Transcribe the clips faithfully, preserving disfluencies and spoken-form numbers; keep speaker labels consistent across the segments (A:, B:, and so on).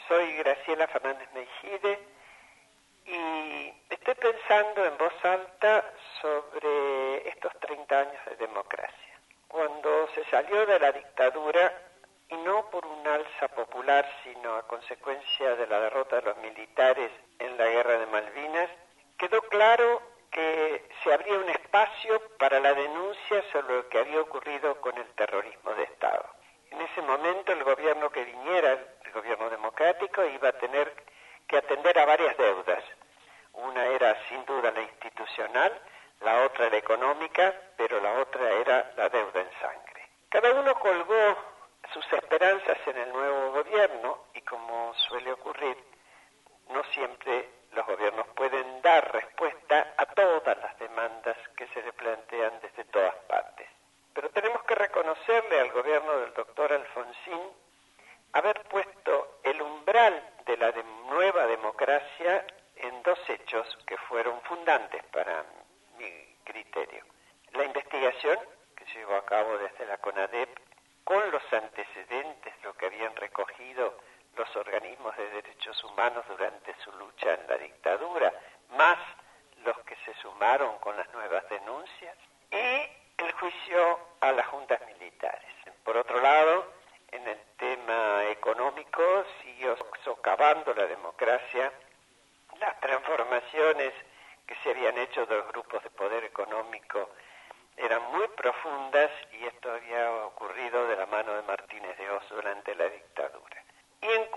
A: Soy Graciela Fernández Meijide y estoy pensando en voz alta sobre estos treinta años de democracia. Cuando se salió de la dictadura, y no por un alza popular, sino a consecuencia de la derrota de los militares en la Guerra de Malvinas, quedó claro que se abría un espacio para la denuncia sobre lo que había ocurrido con el terrorismo de Estado. En ese momento el gobierno que viniera, el gobierno democrático, iba a tener que atender a varias deudas. Una era sin duda la institucional, la otra la económica, pero la otra era la deuda en sangre. Cada uno colgó sus esperanzas en el nuevo gobierno y, como suele ocurrir, no siempre los gobiernos pueden dar respuesta a todas las demandas que se le plantean desde todas partes. Pero tenemos que reconocerle al gobierno del doctor Alfonsín haber puesto el umbral de la de nueva democracia en dos hechos que fueron fundantes para mi criterio. La investigación que se llevó a cabo desde la CONADEP con los antecedentes, lo que habían recogido los organismos de derechos humanos durante su lucha en la dictadura, más los que se sumaron con las nuevas denuncias, y el juicio a las juntas militares. Por otro lado, en el tema económico siguió socavando la democracia las transformaciones que se habían hecho de los grupos de poder económico eran muy profundas, y esto había ocurrido de la mano de Martínez de Hoz durante la dictadura. Y en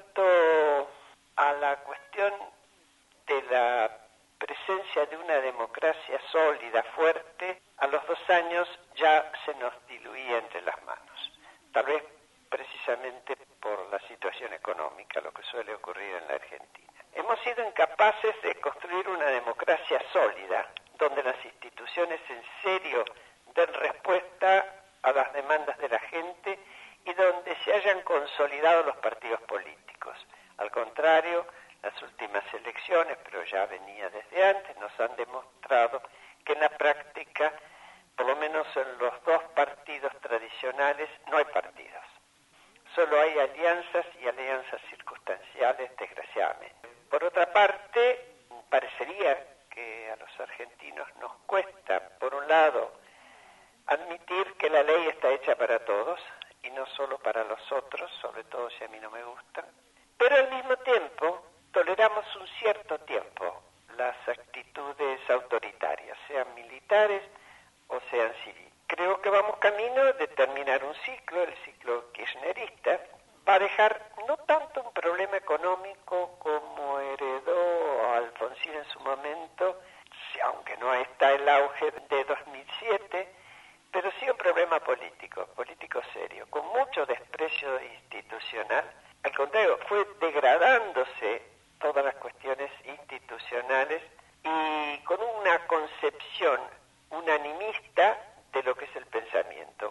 A: cuanto a la cuestión de la presencia de una democracia sólida, fuerte, a los dos años ya se nos diluía entre las manos. Tal vez precisamente por la situación económica, lo que suele ocurrir en la Argentina. Hemos sido incapaces de construir una democracia sólida, donde las instituciones en serio den respuesta a las demandas de la gente y donde se hayan consolidado los partidos políticos. Al contrario, las últimas elecciones, pero ya venía desde antes, nos han demostrado que en la práctica, por lo menos en los dos partidos tradicionales, no hay partidos. Solo hay alianzas y alianzas circunstanciales, desgraciadamente. Por otra parte, parecería que a los argentinos nos cuesta, por un lado, admitir que la ley está hecha para todos y no solo para los otros, sobre todo si a mí no me gusta, pero al mismo tiempo toleramos un cierto tiempo las actitudes autoritarias, sean militares o sean civiles. Creo que vamos camino de terminar un ciclo, el ciclo kirchnerista, va a dejar no tanto un problema económico como heredó Alfonsín en su momento, aunque no está el auge de dos mil siete, pero sí un problema político, político serio, con mucho desprecio institucional. Al contrario, fue degradándose todas las cuestiones institucionales y con una concepción unanimista de lo que es el pensamiento.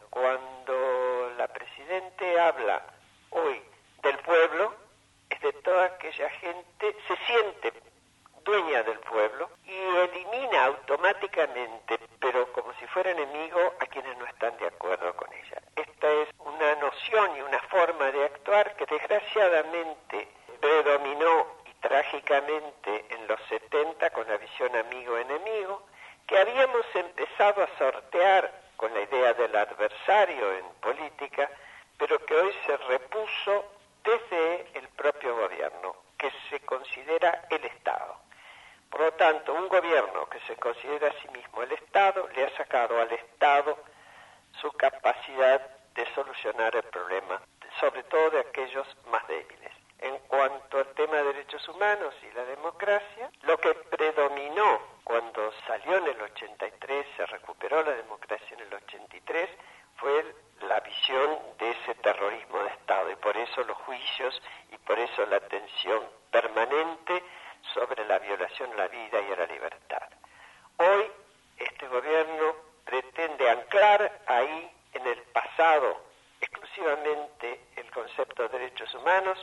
A: Cuando la Presidente habla hoy del pueblo, es de toda aquella gente, se siente dueña del pueblo y elimina automáticamente, pero como si fuera enemigo, a quienes no están de acuerdo con ella. Esta es una noción y una forma de actuar que desgraciadamente predominó y trágicamente en los setenta con la visión amigo-enemigo, que habíamos empezado a sortear con la idea del adversario en política, pero que hoy se repuso desde el propio gobierno, que se considera el Estado. Por lo tanto, un gobierno que se considera a sí mismo el Estado, le ha sacado al Estado su capacidad de solucionar el problema, sobre todo de aquellos más débiles. En cuanto al tema de derechos humanos y la democracia, lo que predominó cuando salió en el ochenta y tres, se recuperó la democracia en el ochenta y tres, fue la visión de ese terrorismo de Estado, y por eso los juicios y por eso la atención permanente sobre la violación a la vida y a la libertad. Hoy este gobierno pretende anclar ahí en el pasado exclusivamente el concepto de derechos humanos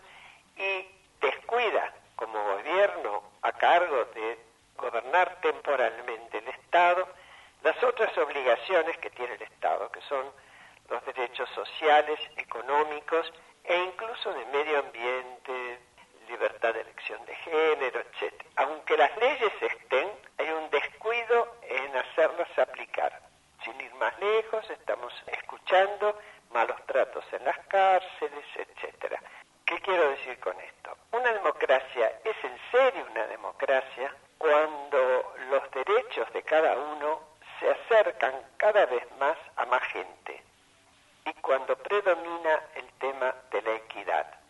A: y descuida como gobierno a cargo de gobernar temporalmente el Estado las otras obligaciones que tiene el Estado, que son los derechos sociales, económicos e incluso de medio ambiente, género, etcétera. Aunque las leyes estén, hay un descuido en hacerlas aplicar. Sin ir más lejos, estamos escuchando malos tratos en las cárceles, etcétera. ¿Qué quiero decir con esto? Una democracia es en serio una democracia cuando los derechos de cada uno se acercan cada vez más a más gente y cuando predomina el tema de la equidad.